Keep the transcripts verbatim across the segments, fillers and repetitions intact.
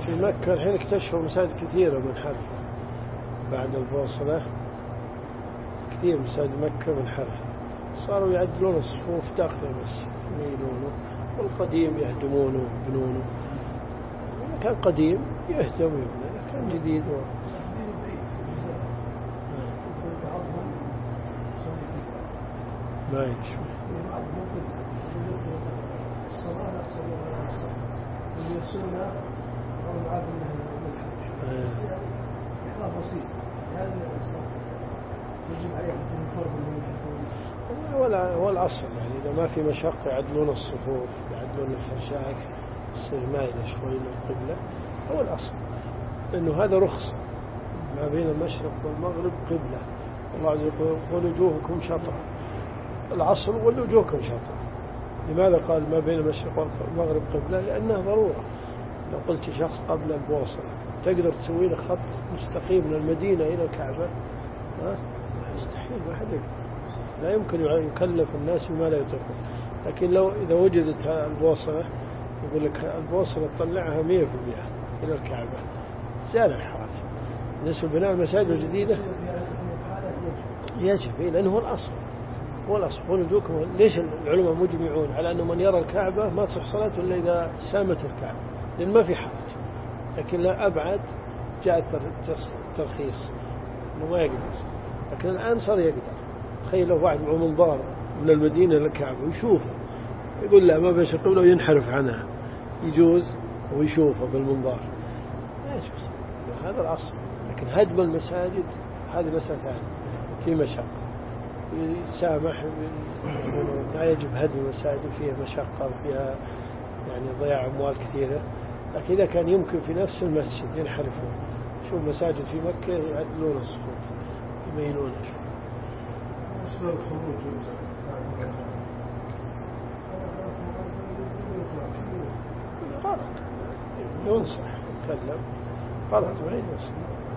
في مكة الحين اكتشفوا مساجد كثيرة منحرفة بعد البوصلة، كثير مساجد مكة منحرفة، صاروا يعدلون الصفوف داخل المسجد يميلونه، والقديم يهدمونه ويبنونه. كان قديم يهدم ويبنى، كان جديد و... ما يشوف الصلاة أحسن ولا أحسن والسنة أو العادة من الحج إحراف بسيط هذا الصلاة يجب عليه حتى الفرض من ولا هو الأصل يعني إذا ما في مشقة يعدلون الصفوف يعدلون الفرشاك يصير مايلة شوي للقبلة، هو الأصل، لأنه هذا رخصة ما بين المشرق والمغرب قبلة. الله عز وجل يقول وجوهكم شطرة، العصر وجوهكم شطرة. لماذا قال ما بين المشرق والمغرب قبلة؟ لأنها ضرورة. لو قلت شخص قبل البوصلة تقدر تسوي له خط مستقيم من المدينة إلى الكعبة؟ يستحيل، ما حد يقدر، لا يمكن يكلف الناس بما لا يطيقون. لكن لو إذا وجدت البوصلة يقول لك البوصلة تطلعها مية في المية إلى الكعبة، زال الحرج. بالنسبة لبناء المساجد الجديدة يجب، لأنه هو الأصل، هو الأصل. ونجوكم ليش العلماء مجمعون على أنه من يرى الكعبة ما تصح صلاته إلا إذا سامت الكعبة، لأن ما في حرج. لكن لا أبعد جاء الترخيص أنه ما يقدر، لكن الآن صار يقدر. تخيل لو واحد معه منظار من المدينة للكعبة ويشوفه، يقول لا ما بيش قبله وينحرف عنها، يجوز ويشوفه بالمنظار، لا يجوز. هذا الأصل. لكن هدم المساجد هذه مسألة ثانية، في مشقة يسامح، لا يجب هدم المساجد فيها مشقة وفيها يعني ضياع أموال كثيرة. لكن إذا كان يمكن في نفس المسجد ينحرفون، شوف مساجد في مكة يعدلون الصفوف يميلون شوف. أسباب الخروج غلط، ينصح يتكلم غلط ما يجوز،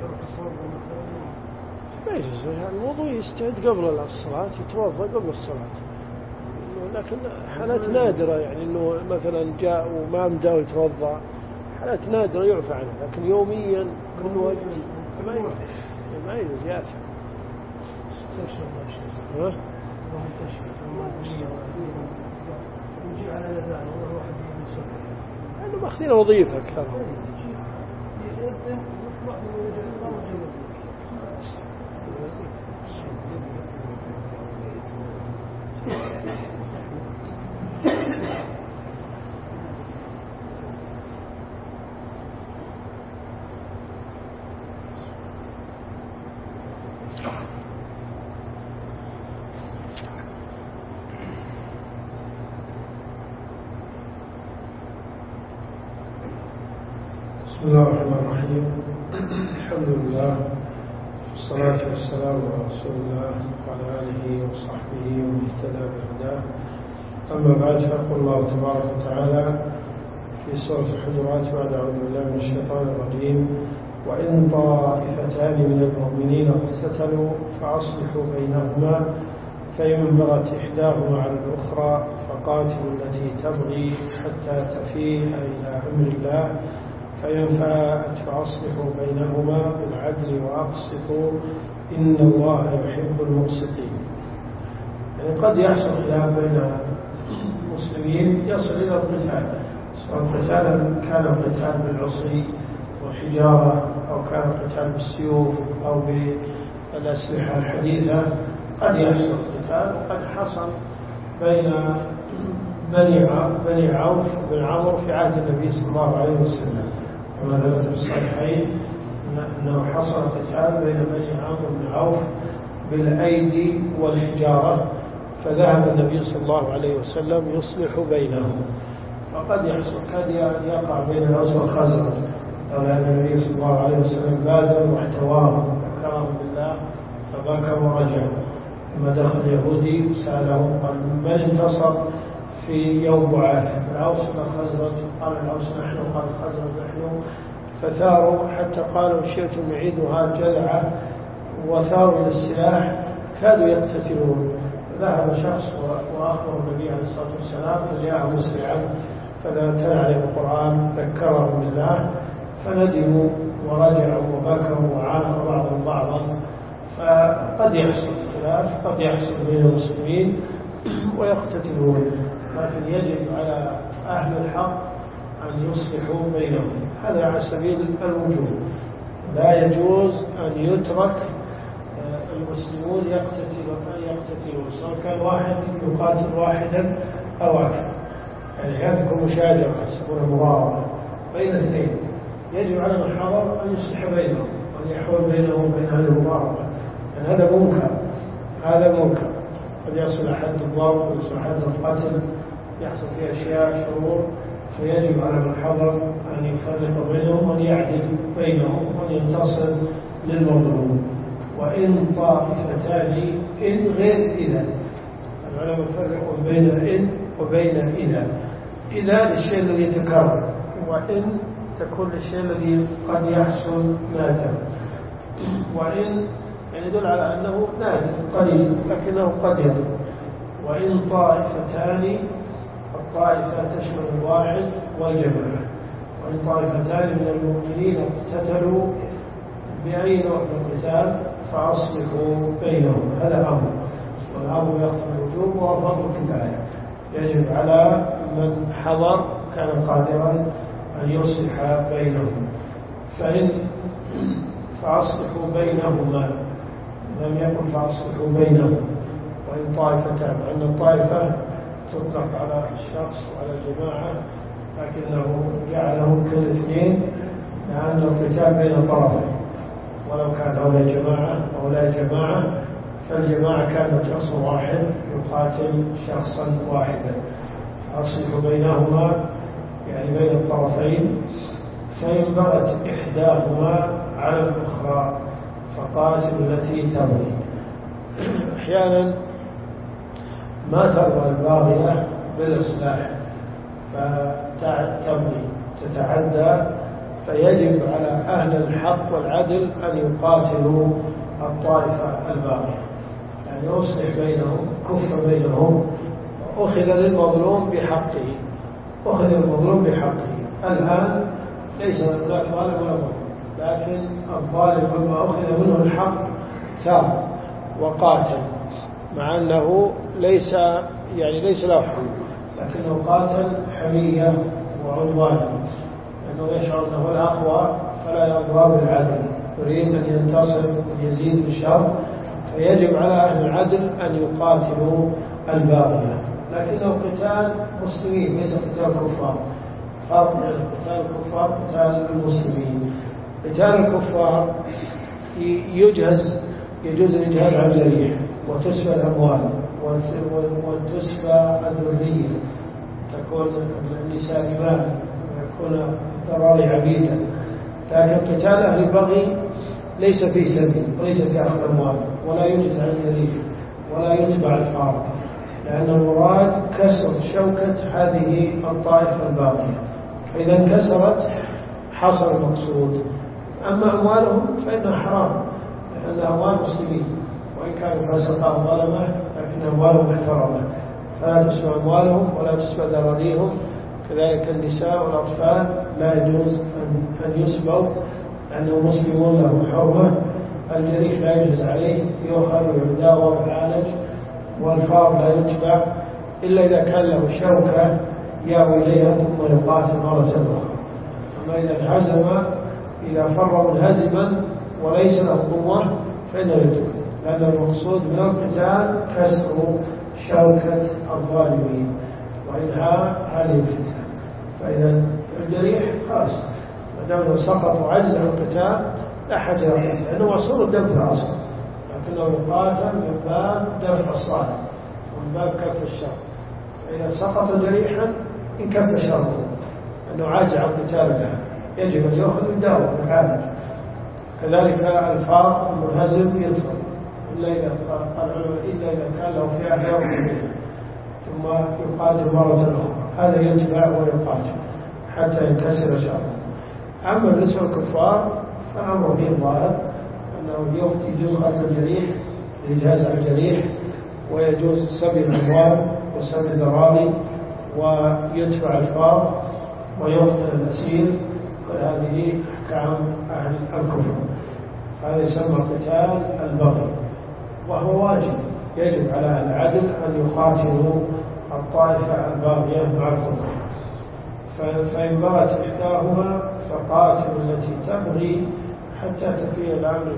ما يجوز. يعني الوضوء يستعد قبل الصلاة، يتوضأ قبل الصلاة. لكن حالات نادرة يعني إنه مثلا جاء وما مدى يتوضأ، حالات نادرة يعفى عنها. لكن يوميا كل وقت ما يجوز، ما يجوز يأثم. ها؟ يجي على الأذان والله واحد يصلي لأنه ماخذين وظيفة أكثر. بسم الله الرحمن الرحيم. الحمد لله والصلاة والسلام على رسول الله وعلى آله وصحبه ومن اهتدى بهداه. أما بعد، فيقول الله تبارك وتعالى في سورة الحجرات بعد أعوذ بالله من الشيطان الرجيم: وإن طائفتان من المؤمنين اقتتلوا فأصلحوا بينهما فإن بغت إحداهما على الأخرى فقاتلوا التي تبغي حتى تفيء إلى أمر الله فإن فاءت فأصلحوا بينهما بالعدل وأقسطوا إن الله يحب المقسطين. يعني قد يحصل خلاف بين المسلمين يصل إلى القتال، سواء قتالا كان القتال بالعصي والحجارة أو كان القتال بالسيوف أو بالأسلحة الحديثة. قد يحصل قتال، وقد حصل بين بني عوف بن عمرو في عهد النبي صلى الله عليه وسلم، كما ثبت في الصحيحين أنه حصل قتال بين بني عمرو بن عوف بالأيدي والحجارة، فذهب النبي صلى الله عليه وسلم يصلح بينهم. فقد يحصل قد يقع بين الأوس والخزرج، قال النبي صلى الله عليه وسلم بادر واحتواهم ذكرهم بالله فبكوا ورجعوا. لما دخل يهودي سألهم قال من انتصر في يوم بعاث؟ الأوس والخزرج. قال الأوس نحن، قال الخزرج نحن. فثاروا حتى قالوا شئتم يعيدها جذعة، وثاروا إلى السلاح كادوا يقتتلون. ذهب شخص وأخبر النبي عليه الصلاة والسلام فجاء مسرعا فتلا عليه القرآن ذكرهم بالله فندموا ورجعوا وبكوا وعانقوا بعضهم بعضا، فقد يحصل خلاف، قد يحصل بين المسلمين ويقتتلون، لكن يجب على أهل الحق أن يصلحوا بينهم. هذا على سبيل الوجوب، لا يجوز أن يترك المسلمون يقتتلون يقتتلون سواء كان واحد يقاتل واحدا أو أكثر. يعني هذه تكون مشاجرة يسمونها مضاربة بين اثنين، يجب على من حضر أن يصلح بينهم وأن يحول بينهم وبين هذه المضاربة، لأن هذا منكر هذا منكر قد يصل حد الضرب ويصل حد القتل، يحصل فيه أشياء شرور، فيجب على من حضر أن يفرق بينهم وأن يعدل بينهم وأن ينتصر للمظلوم. وإن طائفتان إن غير إذا، العلماء يفرقون بين إن وبين إذا. إذا للشيء الذي يتكرر، وإن تكون للشيء الذي قد يحصل نادر. وإن يعني يدل على أنه نادر قليل لكنه قد يدل. وإن طائفتان، الطائفة تشمل الواحد والجماعة. وإن طائفتان من المؤمنين اقتتلوا بأي نوع من القتال فأصلحوا بينهم، هذا أمر، والأمر يقتضي الوجوب وهو فرض كفاية، يجب على من حضر كان قادرا أن يصلح بينهم. فإن فأصلحوا بينهما لم يكن فأصلحوا بينهم. وإن طائفتان، أن الطائفة تطلق على الشخص وعلى الجماعة، لكنه جعلهم كالاثنين لأن القتال بين الطرفين، ولو كان هؤلاء جماعة وهؤلاء جماعة فالجماعة كانت شخص واحد يقاتل شخصا واحدا. أصلحوا بينهما يعني بين الطرفين، فإن بغت إحداهما على الأخرى فقاتلوا التي تبغي. أحيانا ما ترضى الباغية بالإصلاح فتبغي تتعدى، فيجب على أهل الحق والعدل أن يقاتلوا الطائفة الباغية، يعني يصلح بينهم، كف بينهم، أخذ للمظلوم بحقه، أخذ المظلوم بحقه. الآن ليس هناك ظالم ولا مظلوم، لكن الظالم لما أخذ منه الحق ثار وقاتل، مع أنه ليس يعني ليس له حق، لكنه قاتل حمية وعدوانا، لأنه يشعر أنه الأقوى فلا يرضى بالعدل، يريد أن ينتصر ويزيد بالشر، فيجب على أهل العدل أن يقاتلوا الباغية، لكنه قتال مسلمين ليس قتال كفار. فرق بين قتال الكفار وقتال المسلمين. قتال الكفار يجهز يجوز الإجهاز على الجريح وتسفى الأموال وتسفى الذرية، تكون النساء إماما ويكون الذراري عبيدا. لكن قتال أهل البغي ليس في سبيل وليس في أخذ أموال، ولا يجهز على الجريح ولا يتبع الفارق، لأن المراد كسر شوكة هذه الطائفة الباقية، فإذا انكسرت حصل المقصود. أما أموالهم فإنها حرام، لأن أموال مسلمين وإن كانوا فسقا وظلمة لكن أموالهم محترمة، فلا تسمى أموالهم ولا تسمى ذراريهم. كذلك النساء والأطفال لا يجوز أن يسبوا لأنهم مسلمون لهم حرمة. الجريح لا يجوز عليه، يؤخذ ويداوى ويعالج. والفار لا يتبع إلا إذا كان له شوكة يأوي إليها ثم يقاتل مرة أخرى. أما إذا انهزم، إذا فر منهزما وليس له قوة فإنه يتبع، لأن المقصود من القتال كسر شوكة الظالمين وإنهاء هذه الفتنة. فإذا الجريح خلاص ما دام سقط وعجز عن القتال لا حاجة له، لأنه مصير الدفع أصلا، لكنه يقاتل من باب دفع الصالح ومن باب كف الشر. فإذا سقط جريحا انكف شره لأنه عاجز عن قتال الآن، يجب أن يأخذ ويداوى ويعالج. كذلك الفار المنهزم يدخل إلا إذا قال العلماء إلا إذا كان له فئة يوم ثم يقاتل مرة أخرى، هذا يتبع ويقاتل حتى ينكسر شره. أما بالنسبة للكفار فأمر به الظاهر أنه يجوز قتل الجريح لإجهاز على الجريح، ويجوز سبي الأموال وسبي الذراري، ويدفع الفار ويقتل الأسير. كل هذه أحكام أهل الكفر. هذا يسمى قتال البغي، وهو واجب، يجب على أهل العدل أن يقاتلوا الطائفة الباغية مع الكفر. فإن بغت إحداهما فقاتلوا التي تبغي حتى تفيء الأمر.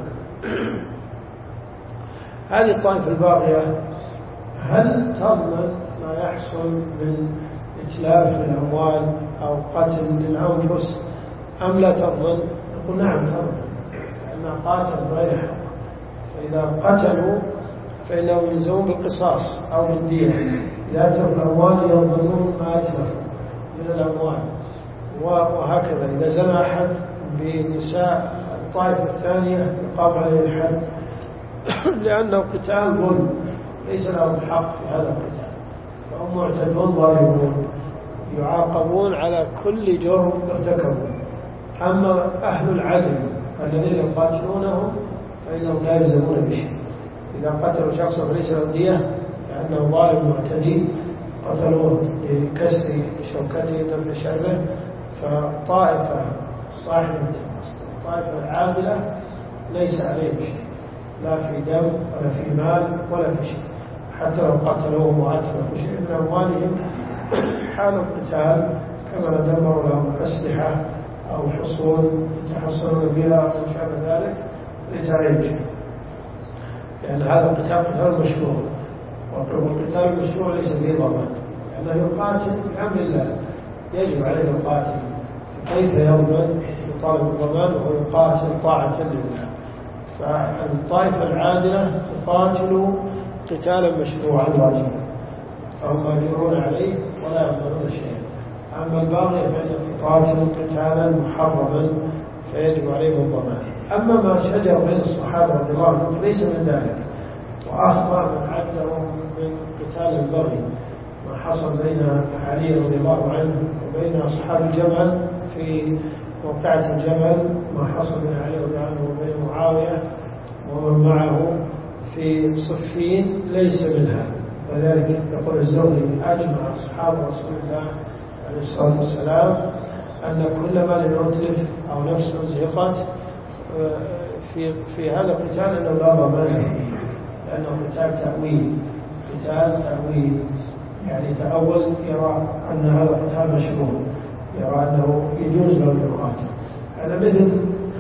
هذه الطائفة الباغية هل تضمن ما يحصل من إتلاف للأموال أو قتل للأنفس أم لا تضمن؟ نقول نعم تضمن، لأنها قاتل بغير حق. فإذا قتلوا فإنهم يلزمون بالقصاص أو بالدية. إذا أتلفوا الأموال يضمنون ما أتلفوا من الأموال. وهكذا إذا زنى أحد بنساء الطائفة الثانية يقام عليه الحد، لأنه قتال ظلم ليس لهم حق في هذا القتال، فهم معتدون ظالمون يعاقبون على كل جرم ارتكبوا. أما أهل العدل الذين يقاتلونهم فإنهم لا يلزمون بشيء. إذا قتلوا شخصا فليس له دية لأنه ظالم معتدي، قتلوه لكسر شوكته نفل شره، فطائفة صاحبة الطائفة العادلة ليس عليه شيء، لا في دم ولا في مال ولا في شيء، حتى لو قتلوهم وأتلفوا شيء من أموالهم حال القتال، كما دمروا لهم أسلحة أو حصون يتحصنون بها أو كان ذلك، ليس عليه شيء، لأن هذا القتال قتال مشروع، والقتال المشروع ليس به ضمان، لأنه يقاتل بأمر الله، يجب عليه القاتل، كيف يضمن يطالب الضمان وهو يقاتل طاعة لله؟ فالطائفة العادلة تقاتل قتالا مشروعا واجبا، فهم ماجرون عليه ولا يضمنون شيئا. أما الباغي فإنه يقاتل قتالا محرما فيجب عليهم الضمان. أما ما شجر بين الصحابة رضي الله عنهم فليس من ذلك، وأخطأ من عدهم من قتال البغي ما حصل بين علي رضي الله عنه وبين أصحاب الجمل في موقعة الجمل، ما حصل بين علي رضي الله عنه وبين معاوية ومن معه في صفين ليس منها. وذلك يقول الزهري أجمع أصحاب رسول الله عليه الصلاة والسلام أن كل ما لم يتلف أو نفس زهقت في في هذا القتال أنه لا ضمان فيه، لأنه قتال تأويل، قتال تأويل يعني تأول يرى أن هذا القتال مشروع، يرى أنه يجوز له يقاتل. هذا مثل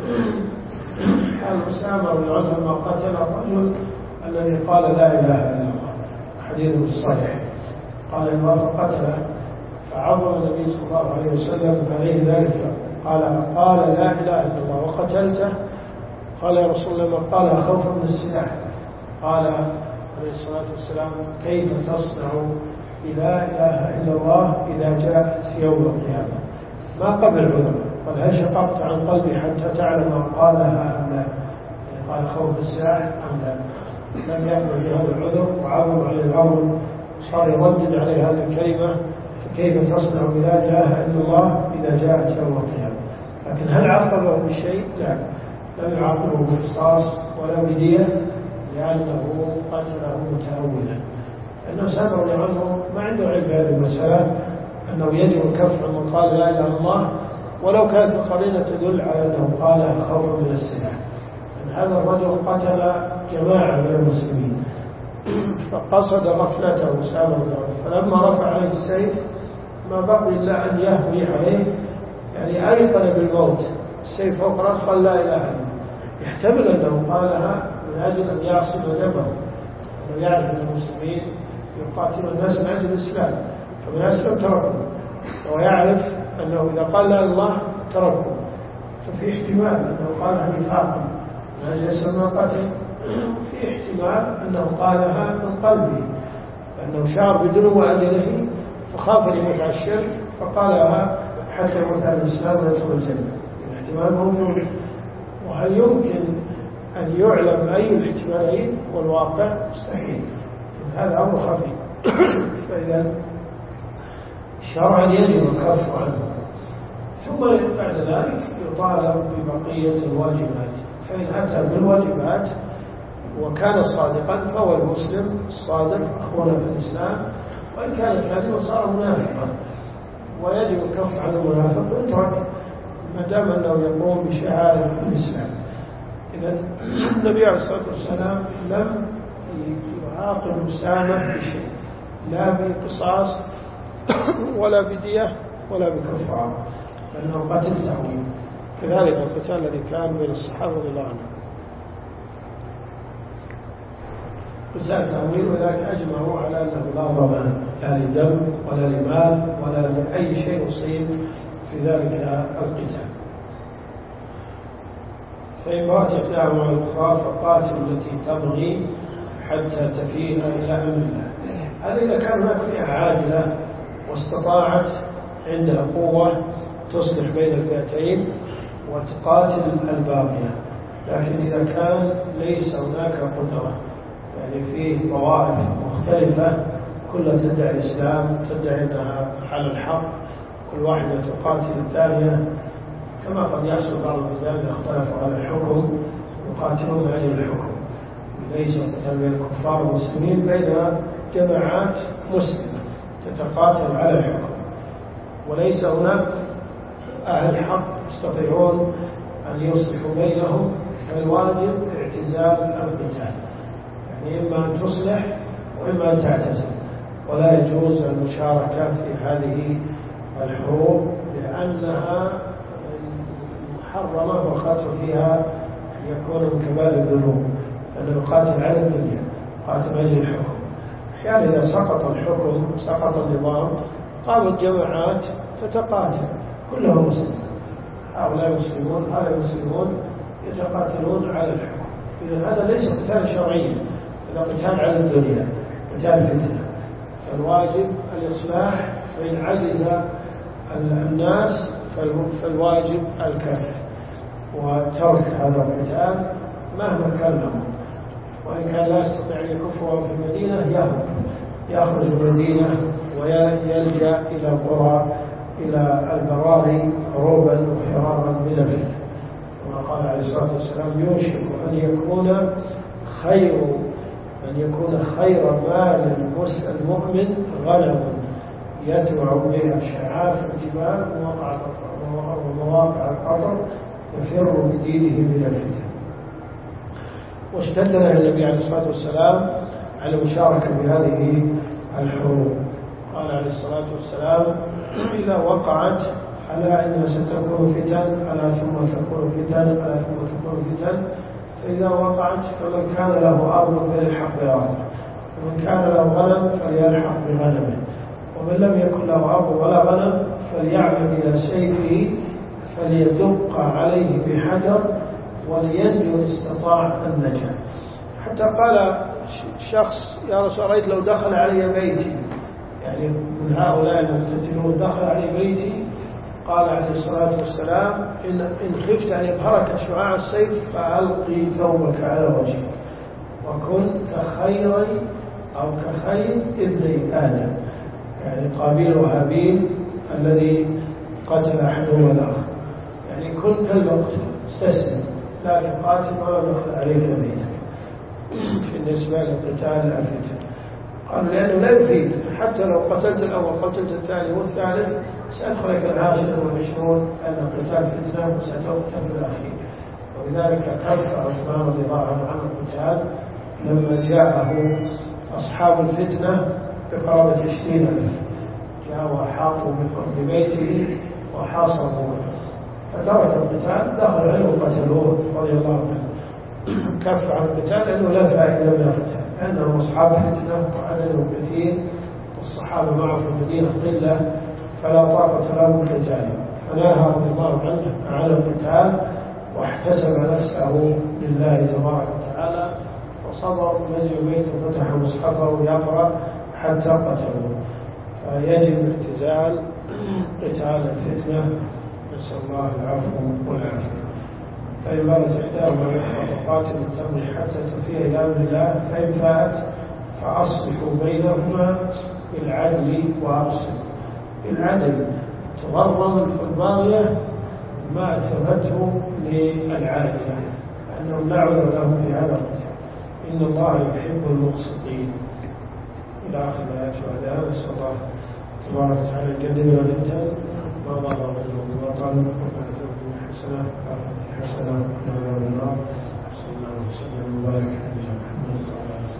حال أسامة رضي الله عنه لما قتل الرجل الذي قال لا إله إلا الله، حديث الصحيح، قال إن الله قتله فعظم النبي صلى الله عليه وسلم عليه ذلك، قال قال لا إله إلا الله وقتلته؟ قال يا رسول الله ما قال خوفا من السلاح. قال عليه الصلاة والسلام كيف تصنع لا إله إلا الله إذا جاءت يوم القيامة؟ ما قبل عذر، قال هل شققت عن قلبي حتى تعلم قالها أم لا؟ يعني قال خوف السلاح أم لا؟ لم يقبل بهذا العذر وعظم عليه الأمر، صار يردد عليه هذه الكلمة فكيف تصنع لا إله إلا الله إذا جاءت يوم القيامة؟ لكن هل عاقبه بشيء؟ لا، لم يعاقبه بقصاص ولا بدية، لأنه قتله متأولا. أنه سمع عنه ما عنده علم بهذه المسألة، أنه يجب الكف عن من قال لا إله إلا الله ولو كانت القرينة تدل على أنه قالها خوفا من السلاح. هذا الرجل قتل جماعة من المسلمين فقصد غفلته أسامة بن زيد، فلما رفع عليه السيف ما بقي إلا أن يهوي عليه، يعني أيقن بالموت، السيف فوق رأسه قال لا إله إلا الله، يحتمل أنه قالها من أجل أن يعصم دمه، أنه يعرف أن المسلمين يقاتلون الناس من أجل الإسلام، فمن أسلم تركوا، ويعرف أنه إذا قال لا الله تركوا، ففي احتمال أنه قالها نفاقا من أجل يسلم قتل، في احتمال أنه قالها من قلبه لأنه شعر بدنو أجله فخاف أن يموت على الشرك فقالها حتى يموت على الإسلام ويدخل الجنة. الاحتمال موجود، وهل يمكن أن يعلم أي الاحتمالين والواقع؟ مستحيل، هذا أمر خفي. فإذا شرعا يجب الكف عنه، ثم بعد ذلك يطالب ببقية الواجبات، فإن أتى بالواجبات وكان صادقا فهو المسلم الصادق أخونا في الإسلام، وإن كان كاذبا صار منافقا، ويجب الكف عن المنافق ويترك ما دام أنه يقوم بشعائر الإسلام. إذا النبي عليه الصلاة والسلام لم يعاقب أسامة بشيء، لا بقصاص ولا بدية ولا بكفارة، لأنه قتل تعويض. كذلك القتال الذي كان بين الصحابة رضي الله عنهم قتال تعويض، وذلك أجمعوا على أنه لا ضمان لا لدم ولا لمال ولا لأي شيء يصيب في ذلك القتال. فإن بغت إحداهما على الأخرى فقاتل التي تبغي حتى تفيء إلى أمر الله. هذا إذا كان هناك فئة عادلة واستطاعت عندها قوة تصلح بين الفئتين وتقاتل الباغية. لكن إذا كان ليس هناك قدرة، يعني فيه طوائف مختلفة كلها تدعي الإسلام، تدعي أنها على الحق، كل واحدة تقاتل الثانية، كما قد يحصل بعض البلدان اختلفوا على الحكم يقاتلون من أجل الحكم، ليس قتال بين الكفار والمسلمين، بين جماعات مسلمة تتقاتل على الحكم، وليس هناك أهل حق يستطيعون أن يصلحوا بينهم، فالواجب اعتزال القتال، يعني إما أن تصلح وإما أن تعتزل، ولا يجوز المشاركة في هذه الحروب لأنها محرمة والقتل فيها يكون من كبائر الذنوب، لأنه يقاتل على الدنيا، قاتل أجل الحكم. أحيانا إذا سقط الحكم سقط النظام قامت جماعات تتقاتل كلهم مسلمون، هؤلاء مسلمون هؤلاء مسلمون يتقاتلون على الحكم. إذا هذا ليس قتال شرعي، هذا قتال على الدنيا، قتال فتنة. فالواجب الإصلاح، فإن عجز الناس فالواجب الكف وترك هذا القتال مهما كان لهم. وإن كان لا يستطيع أن يكفوا في المدينة يهرب، يخرج من المدينة ويلجأ إلى القرى إلى البراري هروبا وفرارا من الفتن، كما قال عليه الصلاة والسلام: يوشك أن يكون خير أن يكون خير مال المؤمن غنم يتبع بها شعاف الجبال ومواقع القطر يفر بدينه من الفتن. واشتد له النبي عليه الصلاة والسلام على المشاركة في هذه الحروب. قال عليه الصلاة والسلام: إذا وقعت ألا إنها ستكون فتن، ألا ثم تكون فتن، ألا ثم تكون فتن، فإذا وقعت فمن كان له أرض فليلحق بأرضه، ومن كان له غنم فليلحق بغنمه، ومن لم يكن له أرض ولا غنم فليعمد إلى سيفه فليدق عليه بحجر ولينجو إن استطاع النجاة. حتى قال شخص: يا رسول الله، رأيت لو دخل علي بيتي، يعني من هؤلاء المقتتلون دخل علي بيتي، قال عليه الصلاة والسلام: إن, إن خفت أن يبهرك شعاع السيف فألقي ثوبك على وجهك وكن كخيري أو كخير ابني آدم، يعني قابيل وهابيل الذي قتل أحدهما الآخر، يعني كن كالمقتول، استسلم لا تقاتل ولا دخل عليك بيتك. بالنسبة لقتال الفتن قالوا لأنه لا يفيد، حتى لو قتلت الأول قتلت الثاني والثالث سيدخلك العاشر والعشرون أن قتال فتنة وستقتل في الأخير. وبذلك كف عثمان رضي الله عنه عن القتال لما جاءه أصحاب الفتنة بقرابة عشرين ألف، جاءوا وحاطوا ببيته وحاصروا فترك القتال، دخل عليه وقتلوه رضي الله عنه. كف عن القتال لأنه لا فائدة من القتال، لأنهم أصحاب فتنة وعددهم كثير والصحابة معه في المدينة قلة فلا طاقة له بالقتال، فنهى رضي الله عنه عن القتال واحتسب نفسه لله تبارك وتعالى وصبر نزل بيته وفتح مصحفه يقرأ حتى قتلوه. فيجب اعتزال قتال الفتنة، نسأل الله العفو والعافية. فإن بغت إحداهما فقاتل التمر حتى تفيء إلى أمر الله، فإن فاءت فأصلحوا بينهما بالعدل وأقسطوا. بالعدل تغرم الباغية ما أتفته للعادلة، لأنهم لا عذر لهم في هذا القتال، إن الله يحب المقسطين إلى آخر الآيات. وهذا نسأل الله تبارك وتعالى الجنة والفتن ما ظهر منه وبطن. حسنة وآخرة حسنة وقنا عذاب النار. صلى الله وسلم وبارك على محمد وعلى آله